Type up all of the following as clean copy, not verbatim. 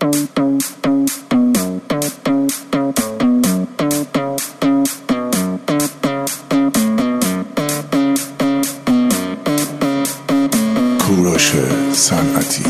کوروش صنعتی.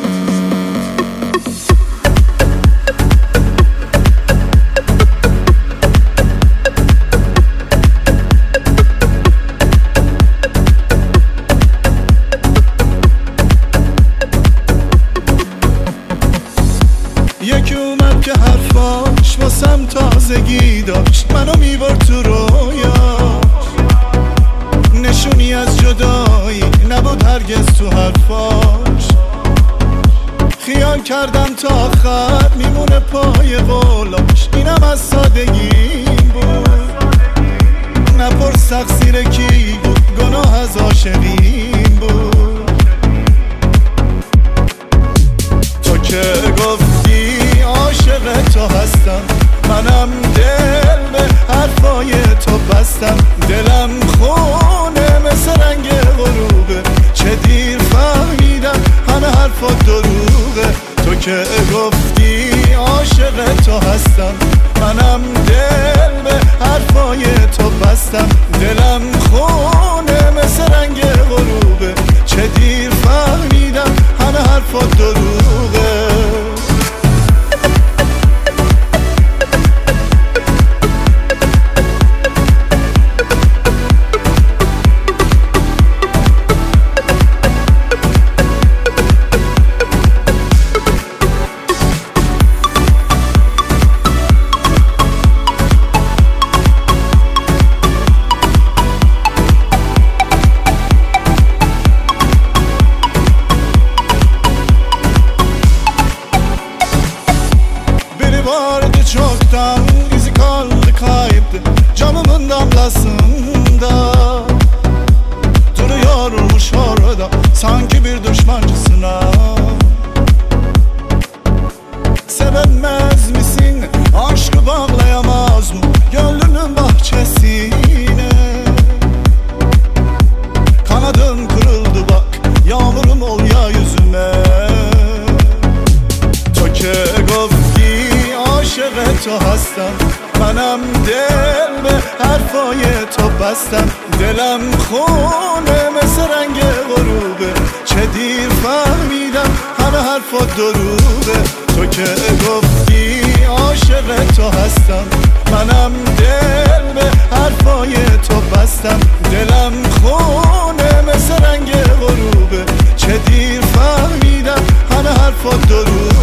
یکی اومد که حرفاش واسم تازگی داشت، منو میبرد تو رویاش، نشونی از جدایی نبود هرگز تو حرفاش. خیال کردم تا آخر میمونه پای قولاش، اینم از سادگی بود. نپرس تقصیر کی بود، گناه از عاشقین بود. تو که گفتی عاشق تو هستم، منم دل به حرفای تو بستم. دلم خونه مثل رنگ غروبه، چه دیر فهمیدم همه حرفات دروغه. تو که گفتی عاشق تو هستم، منم دل به حرفای تو بستم. دلم خونه مثل رنگ غروبه، چه دیر فهمیدم همه حرفات دروغه. Çoktan izi kaldı kayıptı camımın damlasında. Duruyormuş orada sanki bir düşmancısına. Sevemez misin, aşkı bağlayamaz mı gönlünün bahçesine? Kanadın kırıldı bak, yağmurum ol ya yüzüme. Toke gofti عاشق تو هستم، منم دل به حرفای تو بستم. دلم خونه مثل رنگ غروبه، چه دیر فهمیدم همه حرفات دروغه. تو که گفتی عاشق تو هستم، منم دل به حرفای تو بستم. دلم خونه مثل رنگ غروبه، چه دیر فهمیدم همه حرفات دروغه.